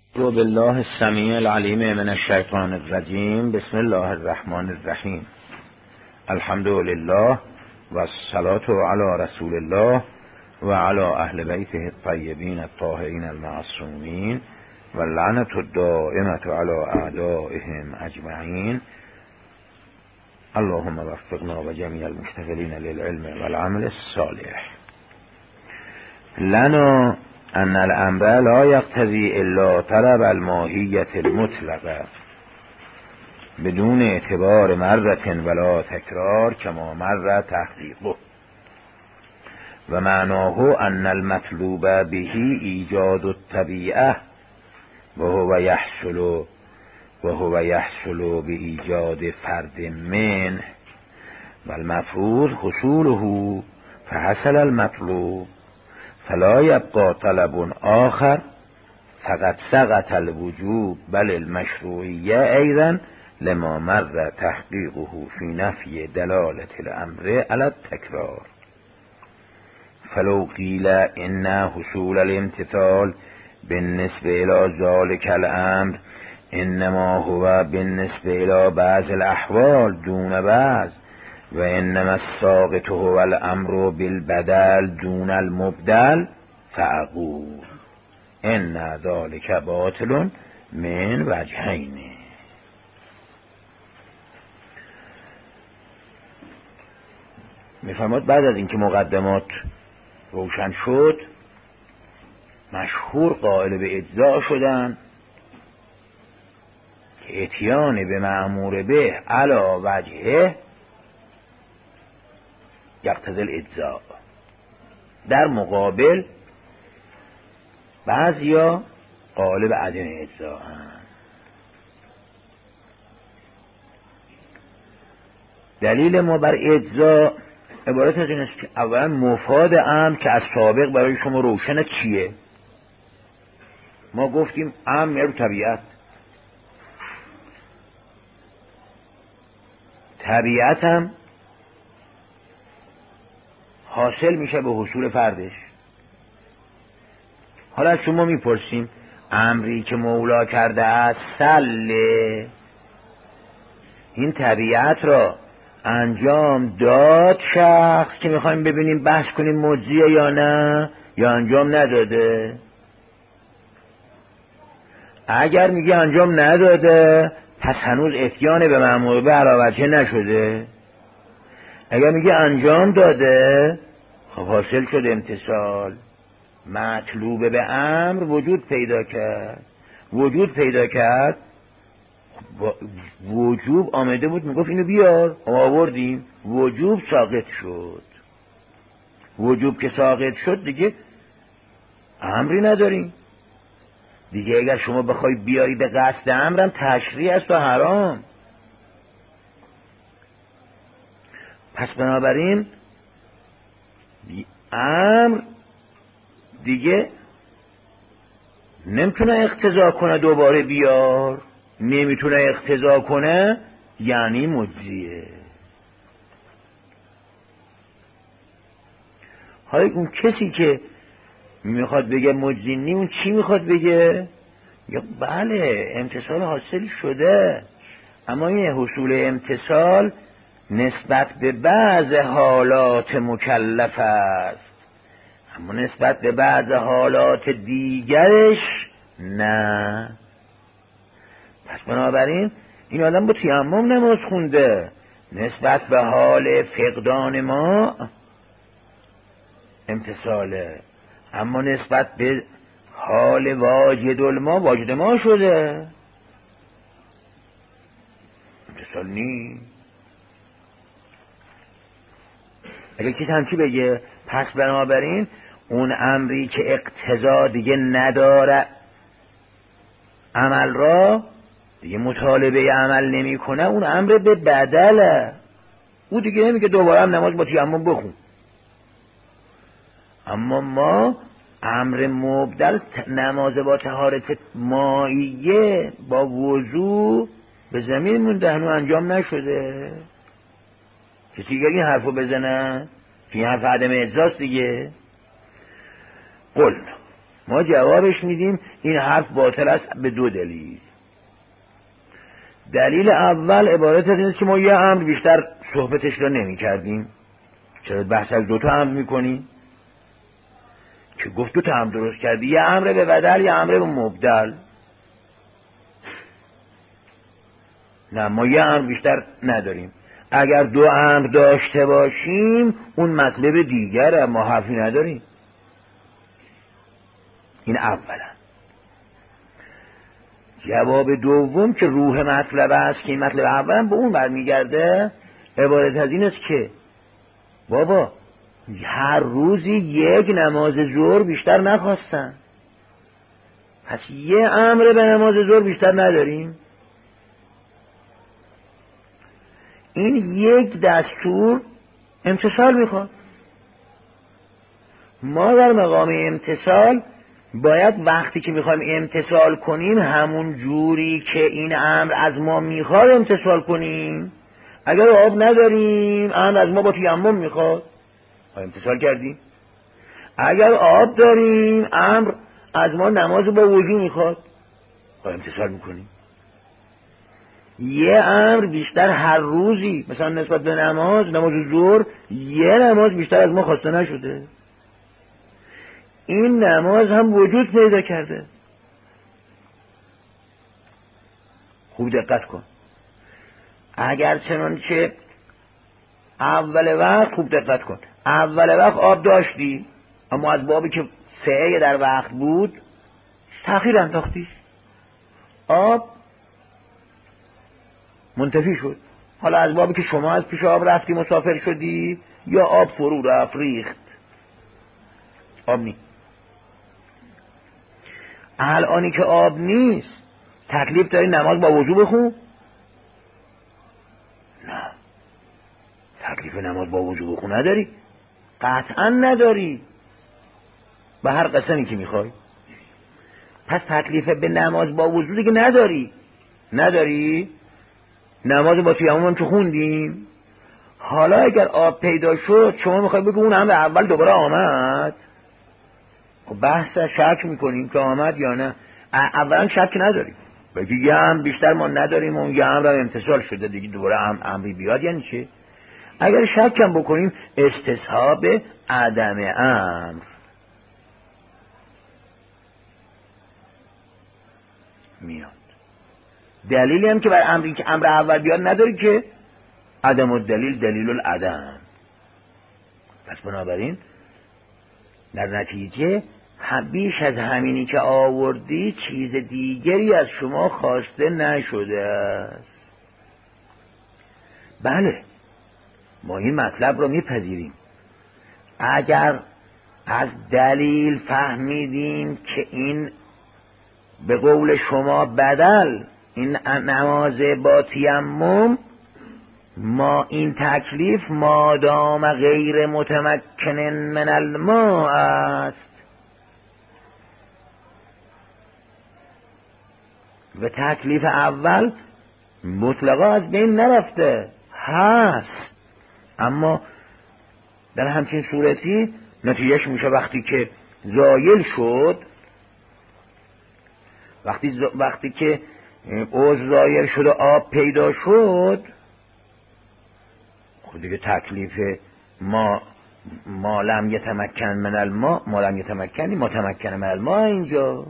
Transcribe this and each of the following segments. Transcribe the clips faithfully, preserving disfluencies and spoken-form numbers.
اعوذ بالله السمیع العلیم من الشیطان الرجیم. بسم الله الرحمن الرحیم. الحمد لله و الصلاة علی رسول الله و علی اهل بیته الطیبین الطاهرین المعصومین و لعنت الدائمة علی اعدائهم اجمعین. اللهم وفقنا و جمیع المشتغلین للعلم والعمل الصالح. لنا ان الامر لا یقتضی الا طلب الماهیت المطلقه بدون اعتبار مرة ولا تکرار کما مر تحقیقه و معناه ان المطلوب به ایجاد الطبیعه و هو یحصل و هو یحصل به ایجاد فرد منه و المفروض حصوله فحصل المطلوب فلا یبقى طلب آخر فقط سقط الوجوب بل المشروعیه ایضا لما مر تحقیقه فی نفی دلالت الامر علی التکرار. فلو قیل ان حصول الامتثال بالنسبه الى ذلك الامر انما هو بالنسبه الى بعض الاحوال دون بعض و انما الساقط هو الامر بالبدل دون المبدل فاقول ان ذلك باطل من وجهین. میفرماد بعد از اینکه مقدمات روشن شد مشهور قائل به اجزا شدن که اتیان به مأمور به علی وجهه یقتضی الاجزاء. در مقابل بعضیا قائل به عدم اجزاء هم. دلیل ما بر اجزاء عبارت از این است که اولا مفاد امر که از سابق برای شما روشن چیه. ما گفتیم امر میره طبیعت، طبیعت هم حاصل میشه به حصول فردش. حالا از شما میپرسیم امری که مولا کرده است سله این طبیعت را انجام داد شخص که میخوایم ببینیم بحث کنیم مجزیه یا نه، یا انجام نداده. اگر میگه انجام نداده پس هنوز اتیان به مأمور به علاوه نشده. اگر میگه انجام داده خب حاصل شد امتصال. مطلوب به امر وجود پیدا کرد. وجود پیدا کرد وجوب آمده بود میگفت اینو بیار، ما آوردیم، وجوب ساقط شد. وجوب که ساقط شد دیگه امری نداریم دیگه. اگر شما بخوای بیاری به قصد امرم تشریع است و حرام. پس بنابراین امر دیگه نمیتونه اقتضا کنه دوباره بیار، نمیتونه اقتضا کنه یعنی مجزیه. حالا اون کسی که میخواد بگه مجزی نی اون چی میخواد بگه؟ یا بله امتصال حاصل شده اما این حصول امتصال نسبت به بعض حالات مکلف است اما نسبت به بعض حالات دیگرش نه. پس بنابراین این آدم با تیمم نماز خونده، نسبت به حال فقدان ما امتصاله اما نسبت به حال واجد الما واجد ما شده امتصال نی. اگه کسی همچی بگه پس بنابراین اون امری که اقتضا دیگه نداره عمل را دیگه مطالبه عمل نمی کنه اون امر به بدله. او دیگه نمیگه دوباره هم نماز با تیمم بخون. اما ما امر مبدل نماز با طهارت مائیه با وضو به زمین مونده هنوز انجام نشده. کسی دیگه این حرفو بزنه که این حرف عدم اجزاست دیگه. قلنا ما جوابش میدیم این حرف باطل است به دو دلیل. دلیل اول عبارت از این است که ما یه امر بیشتر صحبتش را نمی کردیم. چرا بحث از دو تا امر میکنی؟ که گفت دو تا امر درست کردی، یه امر به بدل یه امر به مبدل. نه ما یه امر بیشتر نداریم. اگر دو امر داشته باشیم اون مطلب دیگره، ما حرفی نداریم. این اولا. جواب دوم که روح مطلب است که این مطلب اول به اون برمیگرده، عبارت از این است که بابا هر روزی یک نماز ظهر بیشتر نخواستن، پس یه امر به نماز ظهر بیشتر نداریم. این یک دستور امتثال میخواد. ما در مقام امتثال باید وقتی که میخوایم امتثال کنیم همون جوری که این امر از ما میخواد امتثال کنیم. اگر آب نداریم امر از ما با تیمم میخواد، امتثال کردیم. اگر آب داریم امر از ما نماز با وضو میخواد، امتثال میکنیم. یه امر بیشتر هر روزی مثلا نسبت به نماز نماز ظهر یه نماز بیشتر از ما خواسته نشده، این نماز هم وجود پیدا کرده. خوب دقت کن. اگر چنانچه اول وقت، خوب دقت کن، اول وقت آب داشتی اما از بابی که سعی در وقت بود تأخیر انداختی، آب منتفی شد. حالا از بابی که شما از پیش آب رفتی مسافر شدی یا آب فرو رفت ریخت، آب نیست. الانی که آب نیست تکلیف داری نماز با وضو بخون؟ نه، تکلیف نماز با وضو بخون نداری، قطعا نداری به هر قسمی که میخوای. پس تکلیف به نماز با وضو دیگه نداری نداری نماز با تیمم هم که خوندیم. حالا اگر آب پیدا شد شما میخوای بگو اون هم اول دوباره آمد، بحث شک میکنیم که آمد یا نه. اولا شک نداریم، بگی یه هم بیشتر ما نداریم اون یه هم را امتصال شده دیگه دوباره هم امری بیاد یعنی چه؟ اگر شک هم بکنیم استصحاب عدم امر میاد. دلیلی هم که بر امری که امر اول بیاد نداری که عدم الدلیل دلیل العدم. پس بنابراین در نتیجه بیش از همینی که آوردی چیز دیگری از شما خواسته نشده است. بله ما این مطلب رو میپذیریم. اگر از دلیل فهمیدیم که این به قول شما بدل این نماز با تیمم، ما این تکلیف مادام غیر متمکن من الماء است و تکلیف اول مطلقا از بین نرفته هست، اما در همچین صورتی نتیجهش میشه وقتی که زایل شد، وقتی ز... وقتی که عضو زایل شد و آب پیدا شد، خود دیگه تکلیف ما ما لم یتمکن من الماء ما لم یتمکنی متمکن من الماء اینجا.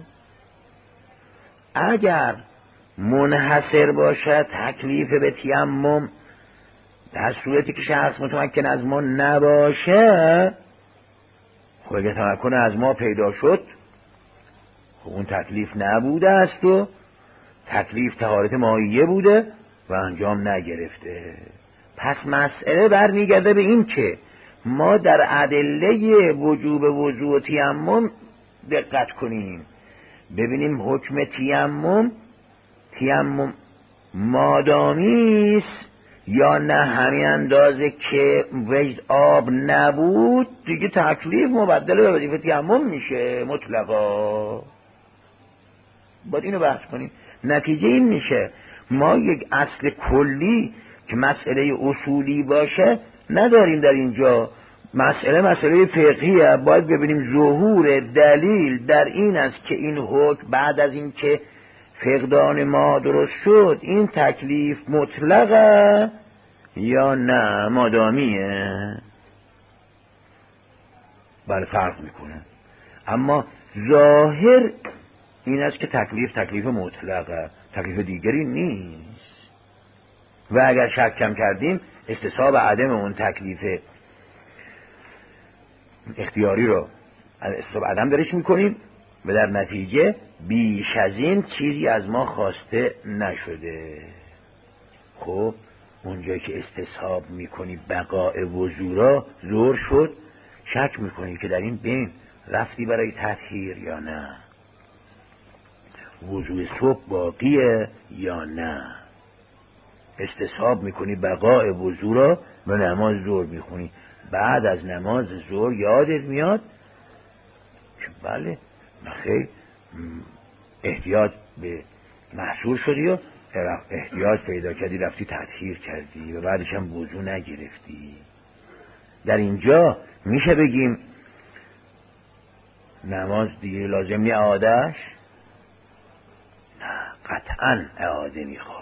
اگر منحصر باشد تکلیف به تیمم در صورتی که شخص متمکن از ما نباشه، خب اگه تمکن از ما پیدا شد خب اون تکلیف نبوده است و تکلیف طهارت مائیه بوده و انجام نگرفته. پس مسئله برمیگرده به این که ما در ادله وجوب وضوء و تیمم دقت کنیم، ببینیم حکم تیمم تیمم مادامی است یا نه همین اندازه که وجد آب نبود دیگه تکلیف مبدل به وظیفه تیمم میشه مطلقا. باید اینو بحث کنیم. نتیجه این میشه ما یک اصل کلی که مسئله اصولی باشه نداریم در اینجا، مسئله مسئله فقهیه، باید ببینیم ظهور دلیل در این است که این حکم بعد از این که فقدان ما درست شد این تکلیف مطلقه یا نه مادامیه. بله فرق میکنه، اما ظاهر این است که تکلیف تکلیف مطلقه، تکلیف دیگری نیست. و اگر شک کم کردیم استصحاب عدم اون تکلیف اختیاری رو استصحاب عدم درش میکنیم و در نتیجه بیش از این چیزی از ما خواسته نشده. خب اونجایی که استصحاب میکنی بقاء وضوع زور شد، شک میکنی که در این بین رفتی برای تطهیر یا نه، وضوع صبح باقیه یا نه. استصحاب میکنی بقاء وضوع را و نماز ظهر میخونی، بعد از نماز ظهر یادت میاد که بله نخیر احتیاج به محصول شدی و احتیاج پیدا کردی رفتی تطهیر کردی و بعدش هم وضو نگرفتی. در اینجا میشه بگیم نماز دیگه لازم نی اعادهش؟ نه قطعا اعاده میخواد.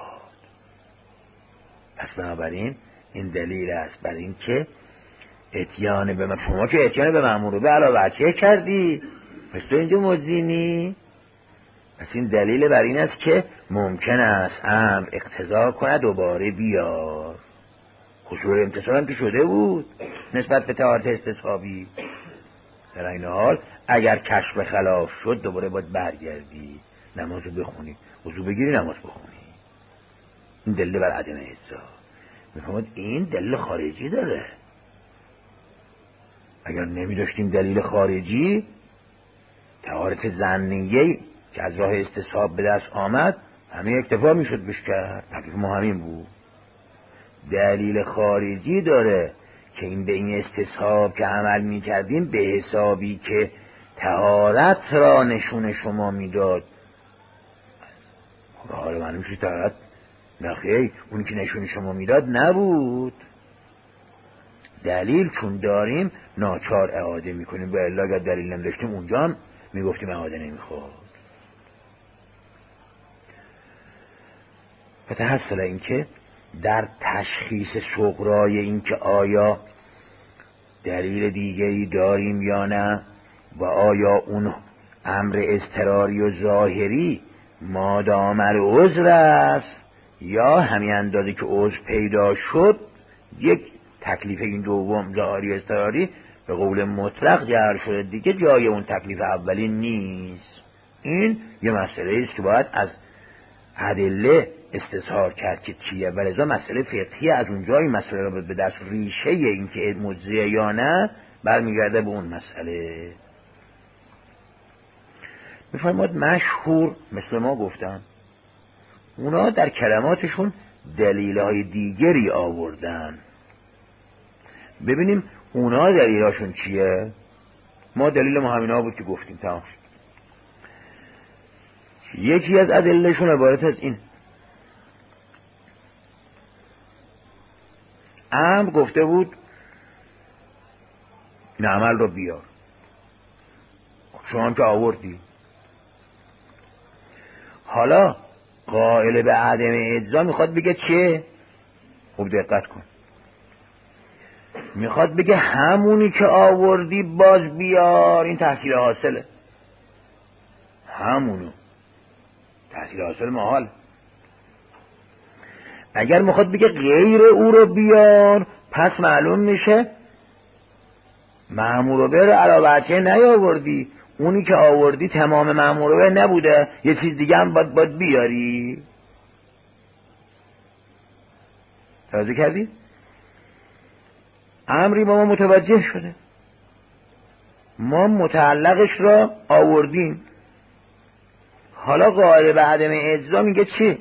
پس بنابراین این دلیل است بر این که اتیان به من، شما که اتیان به مأمور به علاوه بچه کردی پس تو اینجا مجزینی. پس این دلیل بر این است که ممکن است امر اقتضا کنه دوباره بیار. خصوص امتصال هم که شده بود نسبت به طهارت استصحابی. در این حال اگر کشف خلاف شد دوباره باید برگردی نمازو بخونی، وضو بگیری نماز بخونی. این دلیل بر عدم اجزا. میفهمید این دلیل خارجی داره. اگر نمی داشتیم دلیل خارجی، طهارت ظنیه که از راه استصحاب به دست آمد همه اکتفا میشد بش کرد، تکلیف ما همین بود. دلیل خارجی داره که این به این استصحاب که عمل میکردیم به حسابی که طهارت را نشون شما میداد. حالا معلوم شد طهارت نخیر اونی که نشون شما میداد نبود. دلیل چون داریم ناچار اعاده میکنیم، و الا اگر دلیل نمیداشتیم اونجا هم میگفتیم اعاده نمیخواد. فتحصل این که در تشخیص صغرای این که آیا دلیل دیگری داریم یا نه و آیا اون امر اضطراری و ظاهری مادام العذر است یا همین اندازه که عذر پیدا شد یک تکلیف این دوم ظاهری اضطراری به قول مطلق جعل شده دیگه جای اون تکلیف اولی نیست. این یه مسئله است که باید از ادله استظهار کرد که چیه، ولذا مسئله فقهی از اونجا این مسئله را به دست ریشه این که مجزیه یا نه برمیگرده به اون مسئله. میفرماد مشهور مثل ما گفتن اونا در کلماتشون دلیلهای دیگری آوردن. ببینیم اونا دلیلاشون چیه. ما دلیل ما همینا بود که گفتیم تمام شد. یکی از ادلهشون عبارت از این: امر گفته بود این عمل رو بیار، شما که آوردی. حالا قائل به عدم اجزا میخواد بگه چه؟ خوب دقت کن، میخواد بگه همونی که آوردی باز بیار. این تحصیل حاصله، همونو تحصیل حاصل محال. اگر میخواد بگه غیر او رو بیار پس معلوم میشه مأمور به رو علاوه بچه نیاوردی، اونی که آوردی تمام مأمور به نبوده، یه چیز دیگه هم باید, باید بیاری. توجه کردی؟ امری با ما متوجه شده، ما متعلقش را آوردیم. حالا قائل به عدم اجزا میگه چی؟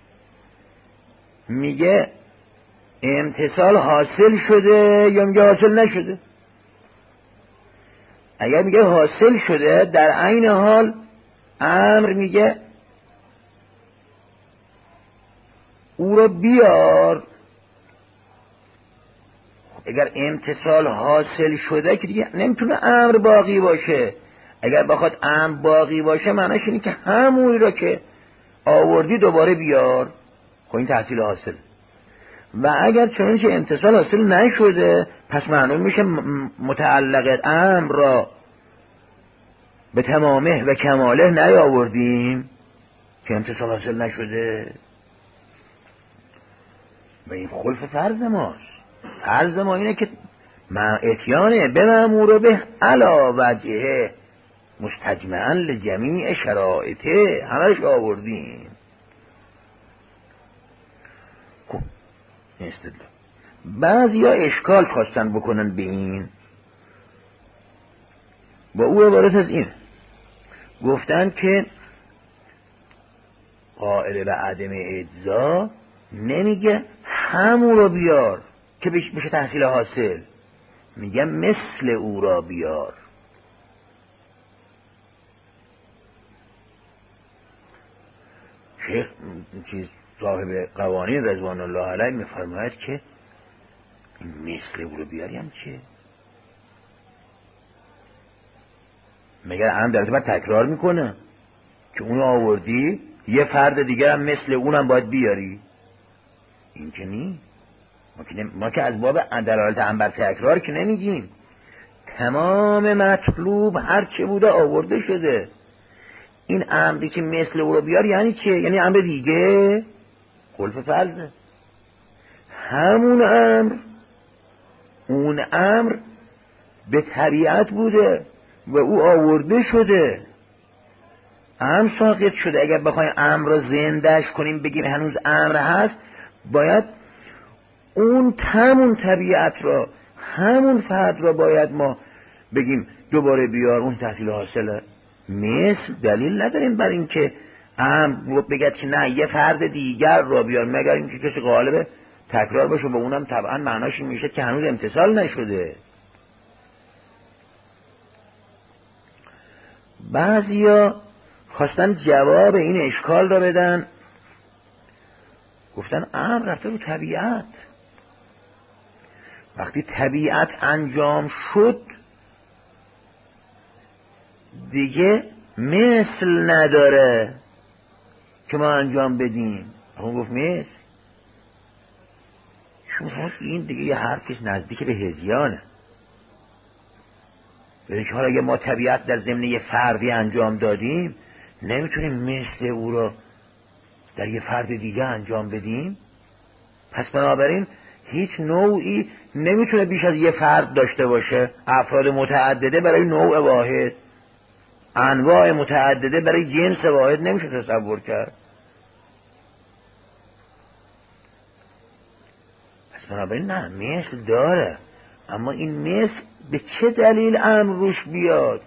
میگه امتصال حاصل شده یا میگه حاصل نشده؟ اگر میگه حاصل شده در عین حال امر میگه او را بیار. خب اگر امتصال حاصل شده که دیگه نمیتونه امر باقی باشه. اگر بخواد امر باقی باشه معنیش اینه که همونی را که آوردی دوباره بیار. خب این تحصیل حاصل. و اگر چنانچه امتصال حاصل نشده پس معلوم میشه متعلق امر را به تمامه و کماله نیاوردیم که امتصال حاصل نشده. و این خلف فرض ماست. فرض ما اینه که اتیانه به مأمور به علا وجهه مستجمعا لجمیع شرائطه، همهش آوردیم. خب این استدلال. بعضی ها اشکال خواستن بکنن به این، با او عبارت از این گفتن که قائل به عدم اجزا نمیگه همون رو بیار که بشه تحصیل حاصل، میگه مثل او را بیار. شیخ چیز صاحب قوانین رضوان الله علیه میفرماید که مثل او رو بیاریم چه؟ مگر هم در بعد تکرار میکنه که اونو آوردی یه فرد دیگر هم مثل اونم باید بیاری؟ این که نی. ما که, ما که از باب دلالت هم بر تکرار که نمیگیم. تمام مطلوب هر چه بوده آورده شده. این امری که مثل او رو بیار یعنی چه؟ یعنی امر دیگه خلف فرضه. همون امر اون امر به طبیعت بوده و او آورده شده، امر ساقط شده. اگر بخوایم امر را زندهش کنیم بگیم هنوز امر هست، باید اون همون طبیعت را همون فرد را باید ما بگیم دوباره بیار. اون تحصیل حاصله. مثل دلیل نداریم بر این که امر بگد که نه یه فرد دیگر را بیار، مگر اینکه کسی غالب تکرار باشه. با اونم طبعا معناش این میشه که هنوز امتصال نشده. بعضیا خواستن جواب این اشکال را بدن، گفتن امر رفته رو طبیعت. وقتی طبیعت انجام شد دیگه مثل نداره که ما انجام بدیم. اون گفت مثل شما این دیگه یه حرفش نزدیک به هذیانه. به حال اگه ما طبیعت در ضمن یه فردی انجام دادیم نمیتونیم مثل او را در یه فرد دیگه انجام بدیم. پس بنابراین هیچ نوعی نمیتونه بیش از یه فرد داشته باشه. افراد متعدده برای نوع واحد، انواع متعدده برای جنس واحد نمیشه تصور کرد. پس بنابراین نه، مثل داره، اما این مثل به چه دلیل امر روش بیاد؟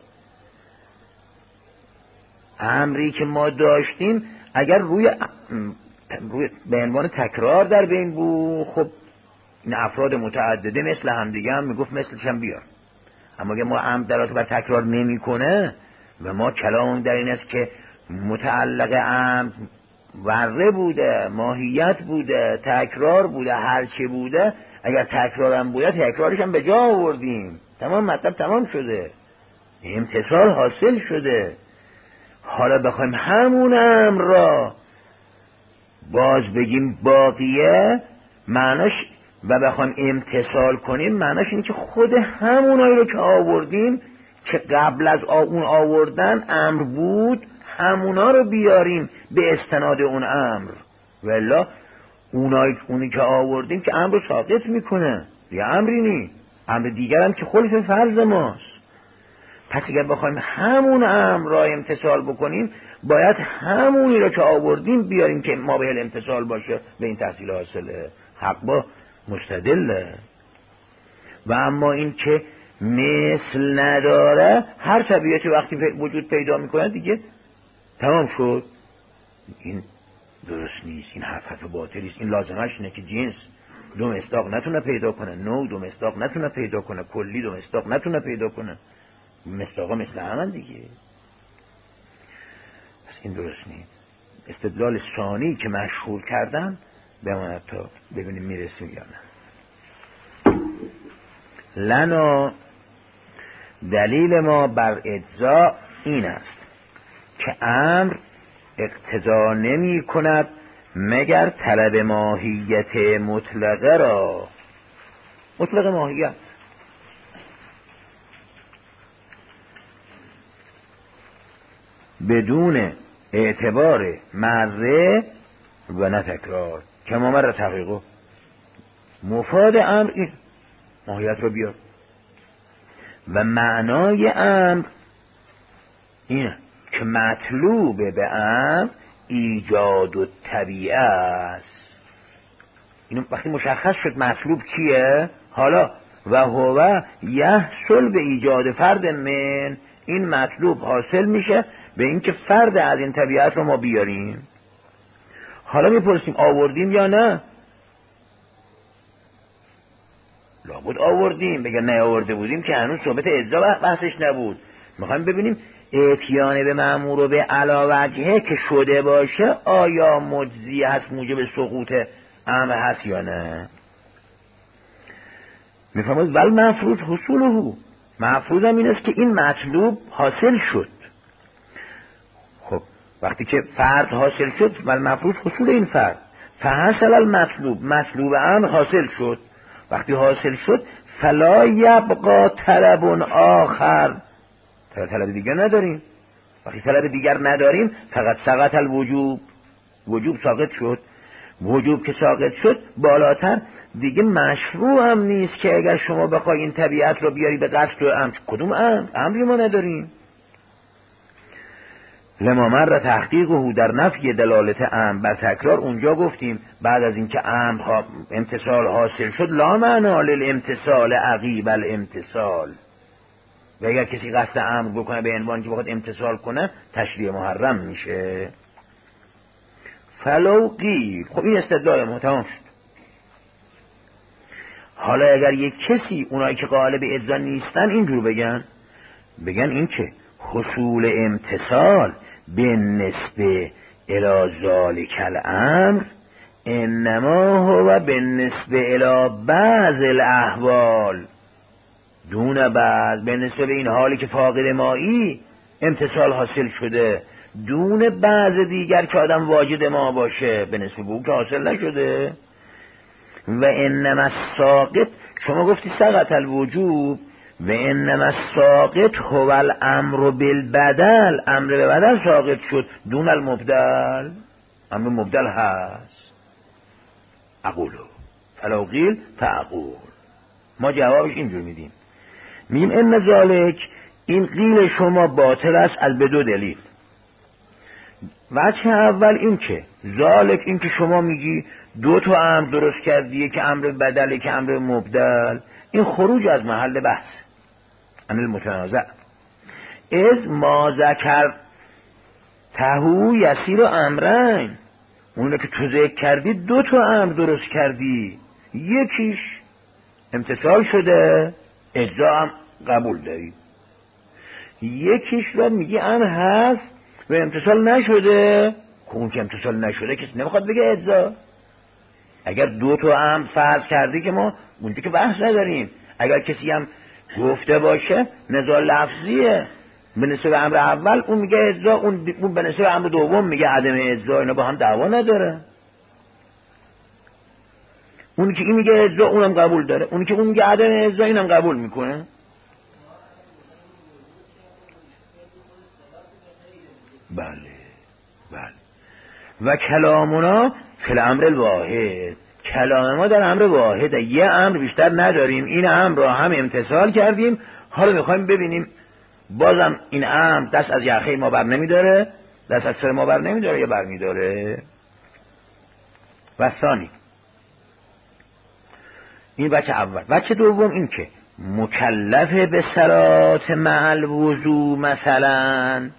امری که ما داشتیم اگر روی, روی به عنوان تکرار در بین بود، خب این افراد متعدده مثل هم دیگه هم میگفت مثلش هم بیار. اما اگر ما امر دلالت بر تکرار نمی کنه و ما کلام در این است که متعلق امر وره بوده، ماهیت بوده، تکرار بوده، هرچه بوده، اگر تکرارم بوده تکرارش هم به جا آوردیم، تمام مطلب تمام شده، امتصال حاصل شده. حالا بخوایم همون امر را باز بگیم باقیه معناش و بخوایم امتصال کنیم معناش اینه که خود همونایی رو که آوردیم که قبل از اون آوردن امر بود همونا رو بیاریم به استناد اون امر. والا اونایی اونی که آوردیم که امر رو ساقط میکنه، یه امری نی، امر دیگر هم که خلف فرض ماست. پس اگر بخوایم همون امر را امتصال بکنیم باید همونی را که آوردیم بیاریم که ما به امتصال باشه، به این تحصیل حاصله. حق با مستدله. و اما این که مثل نداره، هر طبیعتی وقتی وجود پیدا میکنه دیگه تمام شد. این درست نیست، این حرف حرف باطلی است. این لازمش اینه که جنس دو مصداق نتونه پیدا کنه، نوع دو مصداق نتونه پیدا کنه، کلی دو مصداق نتونه پیدا کنه. مصداقا مثل همن دیگه. پس این درست نیست. استدلال ثانی که مشهور کردن بماند تا ببینیم میرسیم یا نه. لنا دلیل ما بر اجزا این است که امر اقتضا نمی کند مگر طلب ماهیت مطلقه را. مطلق ماهیت بدون اعتبار مره و نه تکرار که ما مره تحقیقه. مفاد امر این ماهیت رو بیار و معنای امر اینه که مطلوب به امر ایجاد و طبیعه است. اینو وقتی مشخص شد مطلوب کیه، حالا و هو یحصل به ایجاد فرد من، این مطلوب حاصل میشه به اینکه فرد از این طبیعت رو ما بیاریم. حالا میپرسیم آوردیم یا نه؟ لابد آوردیم. بگر نه آورده بودیم که هنوز صحبت اجزا بحثش نبود. میخوایم ببینیم اتیان به مأمور و به علاوجهه که شده باشه آیا مجزی هست موجب سقوط امر هست یا نه. میفرماید ول مفروض حصوله، مفروض هم این است که این مطلوب حاصل شد. خب وقتی که فرد حاصل شد ول مفروض حصول این فرد، فحصل المطلوب، مطلوب امر حاصل شد. وقتی حاصل شد فلا یبقا طلب آخر، طلب دیگر نداریم. وقتی طلب دیگر نداریم فقط سقط الوجوب، وجوب ساقط شد. وجوب که ساقط شد بالاتر دیگه مشروع هم نیست که اگر شما بخوای این طبیعت رو بیاری به قصد و امر. کدوم امر؟ امری ما نداریم. لما مر تحقیقه در نفی دلالت امر بر تکرار، اونجا گفتیم بعد از اینکه امر امتصال حاصل شد لا معنا للامتصال عقیب الامتصال، و اگر کسی قصد امر بکنه به عنوان که بخواد امتصال کنه تشریع محرم میشه. فلو قیل، خب این استدلال ما تمام شد. حالا اگر یک کسی اونایی که قائل به اجزا نیستن اینجور بگن، بگن این که حصول امتصال به نسبه الی ذالک الامر انما هو به نسبه الی بعض الاحوال دون بعض، به نسبه به این حالی که فاقد مایی امتصال حاصل شده دون بعض دیگر که آدم واجد ما باشه، به نسبه به او که حاصل نشده. و انما الساقط، شما گفتی سقط الوجوب، و انما الساقط هو الامر بالبدل، امر به بدل ساقط شد دون المبدل، امر مبدل هست. اقولو فلو قیل فاقول، ما جوابش اینجور میدیم، میگیم ان ذالک، این قیل شما باطل است از به دو دلیل. وجه اول این که ذالک، این که شما میگی دو تا امر درست کردیه که امر بدله که امر مبدل، این خروج از محل بحث عن المتنازع. از ما ذکر تهو یسیر امرین، اونه که تو ذکر کردی دو تا امر درست کردی، یکیش امتصال شده اجزا هم قبول داری، یکیش رو میگی امر هست و امتصال نشده. خب اون که امتصال نشده کسی نمیخواد بگه اجزا. اگر دو تا امر فرض کردی که ما اونجا که بحث نداریم. اگر کسی هم گفته باشه نزاع لفظیه به نسبت امر اول، اون میگه اجزا، اون به نسبت امر دوم میگه عدم اجزا، اینا با هم دعوا نداره. اونی که این میگه اجزا اونم قبول داره، اونی که اون میگه عدم اجزا اینم قبول میکنه. بله بله. و کلامنا فی الامر الواحد، کلام ما در امر واحد، یه امر بیشتر نداریم، این امر را هم امتصال کردیم، حالا میخوایم ببینیم بازم این امر دست از یخه ما بر نمیداره، دست از سر ما بر نمیداره یا بر میداره. و ثانی، این بچه اول. بچه دوم این که مکلف به صلات مع الوضو مثلا،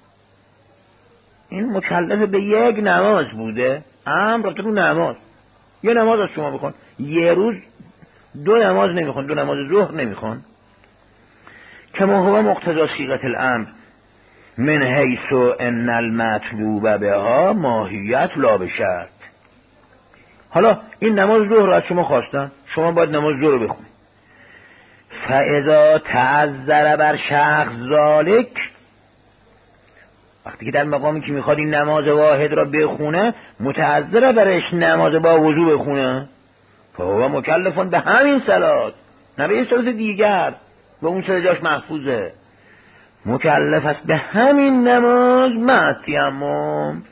این مکلف به یک نماز بوده، امر تو نماز، یه نماز از شما بخون، یه روز دو نماز نمیخون، دو نماز ظهر نمیخون. کما هو مقتضی صیغه الامر من حیث ان المطلوب بها ماهیت لا بشرط. حالا این نماز ظهر از شما خواستن، شما باید نماز ظهر رو بخونید. فاذا تعذر بر شخص ذالک، وقتی که در مقامی که میخواد این نماز واحد را بخونه متعذر برش نماز با وضو بخونه، فهو مکلفون به همین صلات، نه به یه صلات دیگر و اون چرا جاش محفوظه، مکلف است به همین نماز مع تیمم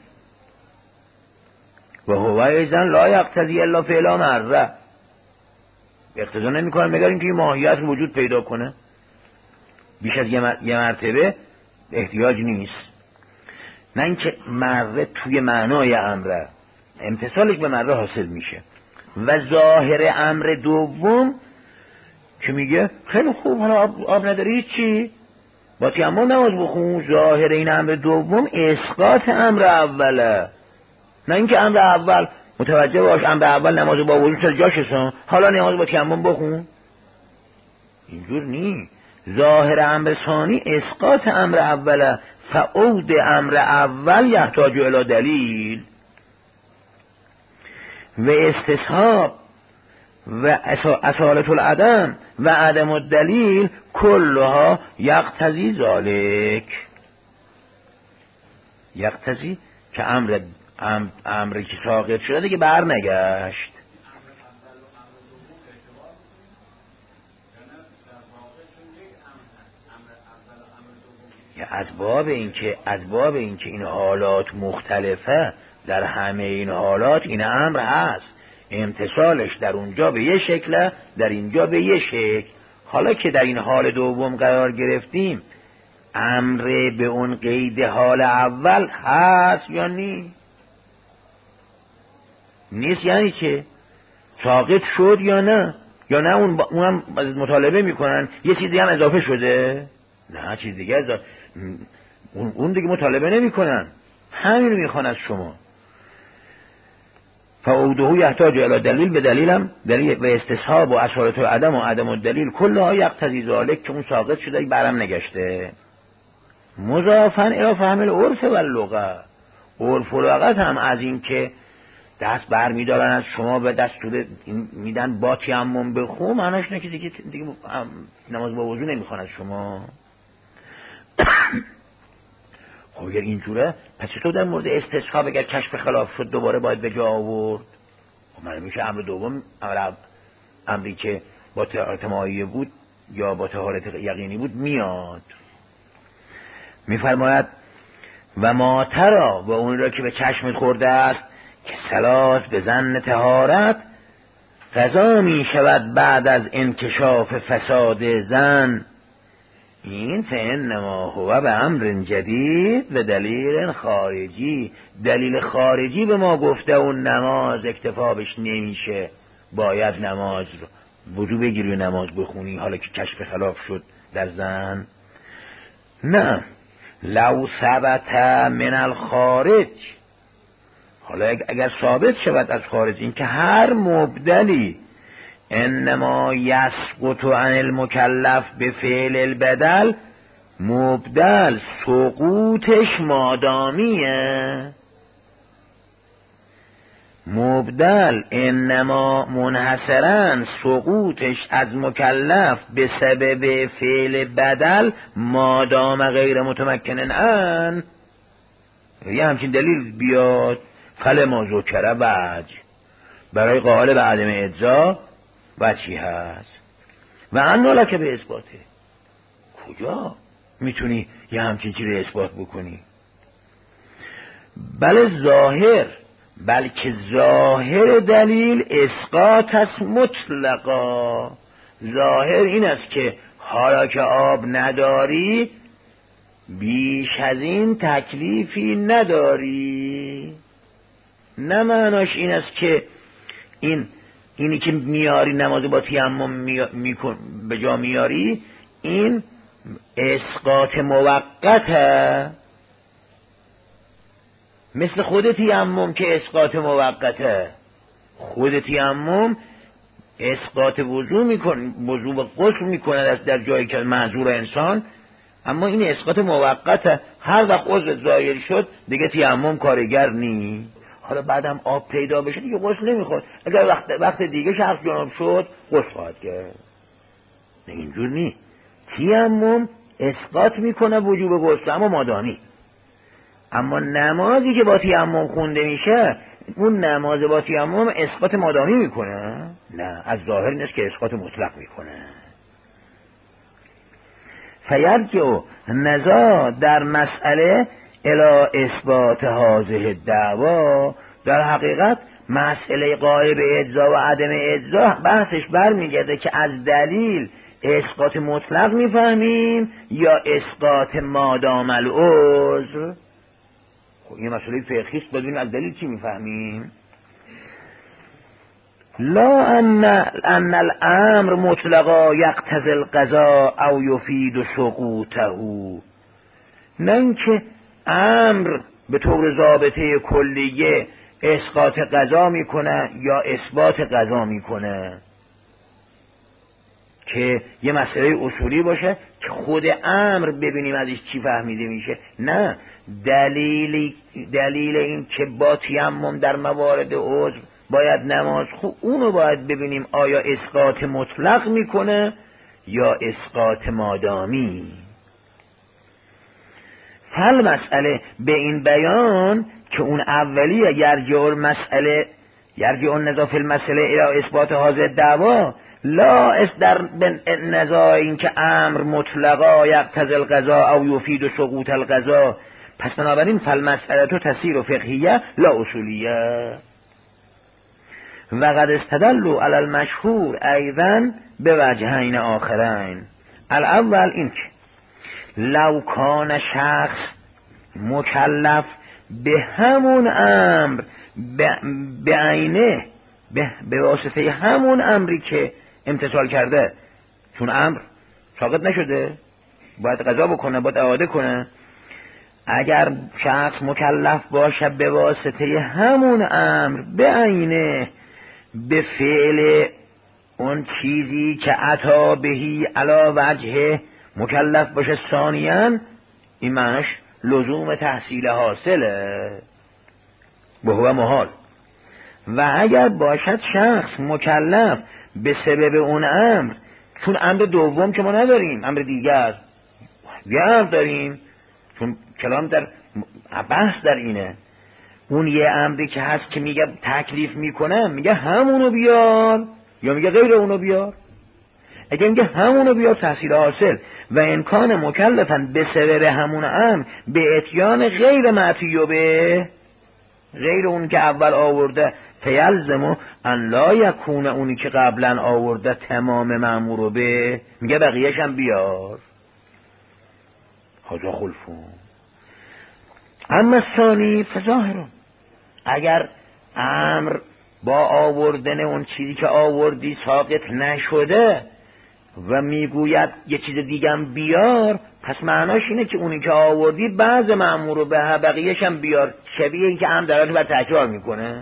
و هو ایضا لا یقتضی الا فعل مره، اقتضا نمیکنه مگر اینکه این ماهیت وجود پیدا کنه، بیش از یه مرتبه احتیاج نیست. نه اینکه مره توی معنای امره، امتصالش به مره حاصل میشه. و ظاهر امر دوم که میگه خیلی خوب حالا آب, آب نداری چی؟ با تیمم نماز بخون، ظاهر این امر دوم اسقاط امر اوله. نه اینکه امر اول متوجه باش امر اول نماز با وضو سر جاشسون، حالا نماز با تیمم بخون، اینجور نی. ظاهر امر ثانی اسقاط امر اوله، فعود امر اول یحتاج الی دلیل و استصحاب و اصالت العدم و عدم الدلیل کلها یقتضی ذالک، یقتضی که امر امر, امر که ساقط شده دیگه بر نگشت. از باب اینکه از باب اینکه این حالات مختلفه، در همه این حالات این امر هست، امتصالش در اونجا به یه شکله، در اینجا به یه شکل. حالا که در این حال دوم قرار گرفتیم، امر به اون قید حال اول هست یا نی؟ نیست، یعنی که ساقط شد یا نه، یا نه اون با اونم مطالبه میکنن یه چیزی هم اضافه شده، نه چیز دیگه اضافه، اون اون دیگه مطالبه نمیکنن، همین رو میخوان از شما. فعوده یحتاج الی دلیل، به دلیلم دلیل و استصحاب و اصالت العدم و عدم الدلیل کلها یقتضی ذالک، که اون ساقط شده برم نگشته. مضافاً الی فهم العرف و اللغه، عرف و لغت هم از این که دست بر میدارن از شما به دستور میدن با تیمم بخون، معناش اینه که دیگه, دیگه نماز با وضو نمیخوان از شما. خب اگر اینجوره پس چطور در مورد استصحاب اگر کشف خلاف شد دوباره باید به جا آورد؟ خب من میشه امر دوم، امر امری که با طهارت مائیه بود یا با طهارت یقینی بود میاد. میفرماید و ما ترا، و اون را که به چشمت خورده است که صلات به ظن طهارت قضا می شود بعد از انکشاف فساد ظن، این فانما هو به امر جدید و دلیل خارجی، دلیل خارجی به ما گفته اون نماز اکتفا بش نمیشه، باید نماز وضو بگیری و نماز بخونی حالا که کشف خلاف شد در ظن. نه، لو ثبت من الخارج، حالا اگر ثابت شود از خارج این که هر مبدلی انما یسقط عن المکلف به فعل البدل، مبدل سقوطش مادامیه، مبدل انما منحصرا سقوطش از مکلف به سبب فعل بدل مادام غیر متمکنن ان، یه همچین دلیل بیاد فلما ذکر وجه، برای قائل به عدم اجزا وجهی هست و انا لک به اثباته. کجا میتونی یه همچین چیزی رو اثبات بکنی؟ بله ظاهر، بلکه ظاهر دلیل اسقاط است مطلقا، ظاهر این است که حالا که آب نداری بیش از این تکلیفی نداری. نه معناش این است که این اینی که میاری نماز با تیمم میکن به جا میاری این اسقاط موقته، مثل خود تیمم که اسقاط موقته، خود تیمم اسقاط وضو میکن، وضو به غسل میکنه در جایی که معذور انسان، اما این اسقاط موقته، هر وقت عضو ظاهر شد دیگه تیمم کارگر نی. حالا بعدم آب پیدا بشه دیگه غسل نمیخواد، اگر وقت وقت دیگه شخص جناب شد غسل خواهد کرد. اینجور نی. تیمم اسقاط میکنه وجوب غسل اما مادامی. اما نمازی که با تیمم خونده میشه اون نماز با تیمم اسقاط مادامی میکنه؟ نه، از ظاهر نیست که اسقاط مطلق میکنه. فیرجع نزاع در مسئله الی اثبات هذه الدعوا، در حقیقت مسئله قائل به اجزا و عدم اجزا بحثش برمیگرده که از دلیل اسقاط مطلق میفهمیم یا اسقاط مادام العذر. خب این مسئله فقهی است، بدون از دلیل چی میفهمیم؟ لا ان ان الامر مطلقا یقتضی القضاء او یفید سقوطه، نه اینکه امر به طور ضابطه کلیه اسقاط قضا میکنه یا اثبات قضا میکنه، که یه مسئله اصولی باشه که خود امر ببینیم ازش چی فهمیده میشه. نه، دلیل دلیل این که با تیمم در موارد عذر باید نماز خود اونو باید ببینیم آیا اسقاط مطلق میکنه یا اسقاط مادامی. فل مسئله به این بیان که اون اولیه یرجع المسئله یرجع النزاع فی المسئله الی اثبات هذه الدعوا لا اس در نزاع این که امر مطلقا یقتضی القضاء او یفید سقوط القضاء، پس بنابراین فالمسئله تو تسیر فقهیه لا اصولیه. و قد استدلوا علی المشهور ایضا به وجهین آخرین. الاول این که لو کان شخص مکلف به همون امر به عینه به, به واسطه همون امری که امتثال کرده، چون امر ساقط نشده باید قضا بکنه باید اعاده کنه، اگر شخص مکلف باشه به واسطه همون امر به عینه به فعل اون چیزی که عطا بهی علا وجه مکلف باشه ثانیاً، این معنیش لزوم تحصیل حاصله به هو محال. و اگر باشد شخص مکلف به سبب اون امر، چون امر دوم که ما نداریم، امر دیگر یه امر داریم، چون کلام در بحث در اینه، اون یه امری که هست که میگه تکلیف میکنه میگه همونو بیار یا میگه غیر اونو بیار. اگر میگه همونو بیار تحصیل حاصل، و امکان مکلفن به سبب همون امر به اتیان غیر معطی به غیر اون که اول آورده، فیلزمو ان لا یکون اونی که قبلا آورده تمام مأمور به، میگه بقیهش هم بیار. حاجا خلفون. اما ثانی فظاهرون، اگر امر با آوردن اون چیزی که آوردی ساقط نشده و میگوید یه چیز دیگه هم بیار، پس معناش اینه که اونی که آوردی بعض مأمور به بقیهش هم بیار، شبیه این که هم درات بر تکرار میکنه.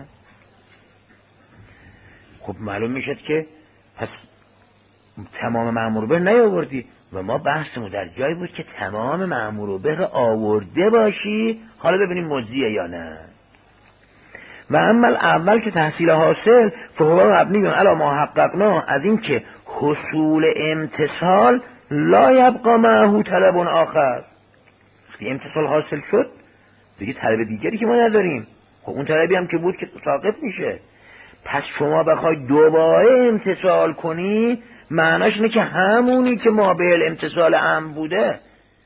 خب معلوم میشد که پس تمام مأمور به نیاوردی، و ما بحثمون در جایی بود که تمام مأمور به رو آورده باشی، حالا ببینیم مجزیه یا نه. و اما اول که تحصیل حاصل فهو مبنی علی ما حققنا، از این که حصول امتصال لا یبقى معه طلب آخر، امتصال حاصل شد دیگه طلب دیگری که ما نداریم، خب اون طلبی هم که بود که ساقط میشه. پس شما بخوای دوباره امتصال کنی معناش اینه که همونی که ما به امتصال امر بوده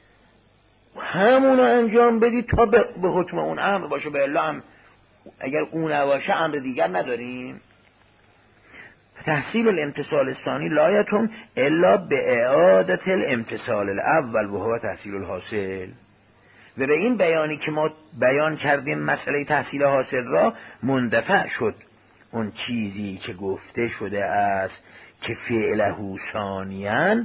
همونو انجام بدی تا به حکم اون امر باشه. به الا هم اگر اون نباشه امر دیگر نداریم. تحصیل الامتصال الثانی لایتون الا به اعادت الامتصال الاول و هو تحصیل الحاصل. و به این بیانی که ما بیان کردیم مسئله تحصیل حاصل را مندفع شد اون چیزی که گفته شده است که فعله ثانیاً،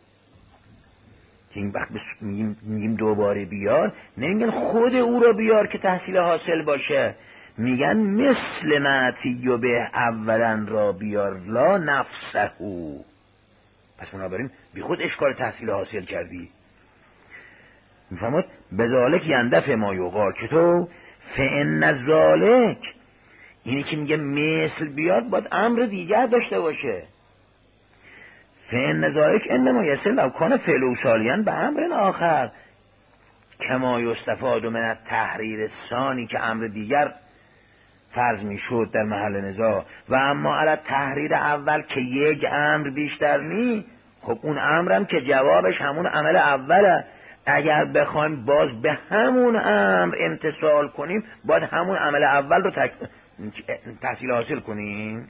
که این وقت میگیم دوباره بیار، نمیگن خود او را بیار که تحصیل حاصل باشه، میگن مثل معطی و به اولا را بیار لا نفسه. پس بنابراین بی خود اشکال تحصیل حاصل کردی. میفهمد بذالک یندفع ما یقال چطور فان ذالک، اینی که میگه مثل بیاد باید امر دیگر داشته باشه. فین ذالک انما یصل لو کان فعل سالیان به امر آخر کما یستفاد من التحریر الثانی که امر دیگر فرض میشد در محل نزاع و اما علی تحریر اول که یک امر بیشتر نی، خب اون امرم که جوابش همون عمل اوله، اگر بخوایم باز به همون امر امتثال کنیم باید همون عمل اول رو تحصیل حاصل کنیم.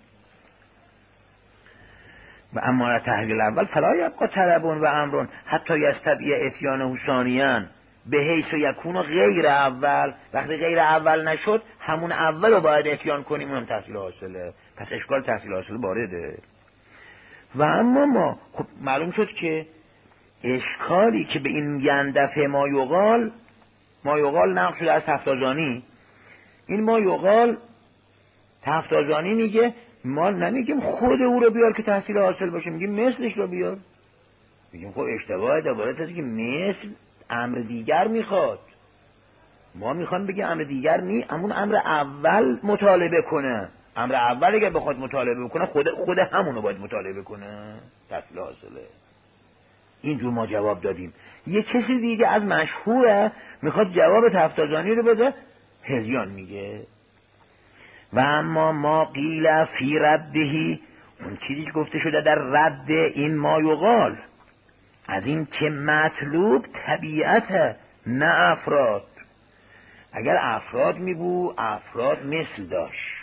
و اما علی تحریر اول فلا یبقى طلب و امرون حتی یستدعی اتیانه ثانیاً به حیث و یکون غیر اول. وقتی غیر اول نشد همون اول رو باید اتیان کنیم اون تحصیل حاصله. پس اشکال تحصیل حاصل وارده. و اما ما خب معلوم شد که اشکالی که به این میگن دفع ما یقال، ما یقال نقل شده از تفتازانی. این ما یقال تفتازانی میگه ما نمیگیم خود او رو بیار که تحصیل حاصل باشه، میگیم مثلش رو بیار. میگیم خب اشتباه دوباره هست که مثل امر دیگر میخواد. ما میخوام بگیم امر دیگر نی، همون امر اول مطالبه کنه. امر اول اگر بخواد مطالبه کنه خود خود همونو باید مطالبه کنه تحصیل حاصله. اینجور ما جواب دادیم. یه کسی دیگه از مشهوره میخواد جواب تفتازانی رو بده، هذیان میگه. و اما ما قیل فی ردهی، اون چیزی که گفته شده در رد این ما یقال، از این که مطلوب طبیعت نه افراد. اگر افراد میبو افراد مثل داشت،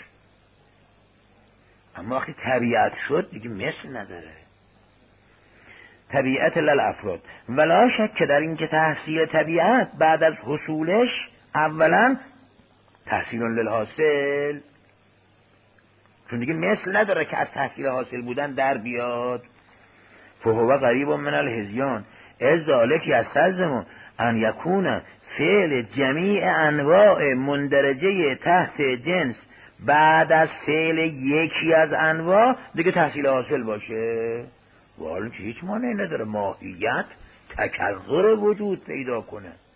اما وقتی طبیعت شد دیگه مثل نداره. طبیعت لل افراد ولا شک که در این که تحصیل طبیعت بعد از حصولش اولا تحصیل للحاصل، چون دیگه مثل نداره که از تحصیل حاصل بودن در بیاد. فهو قریب من الهذیان از ذالک یستلزم ان یکون فعل جمیع انواع مندرجه تحت جنس بعد از فعل یکی از انواع دیگه تحصیل حاصل باشه. و حالا که هیچ مانعی نداره ماهیت تکرر وجود پیدا کنه.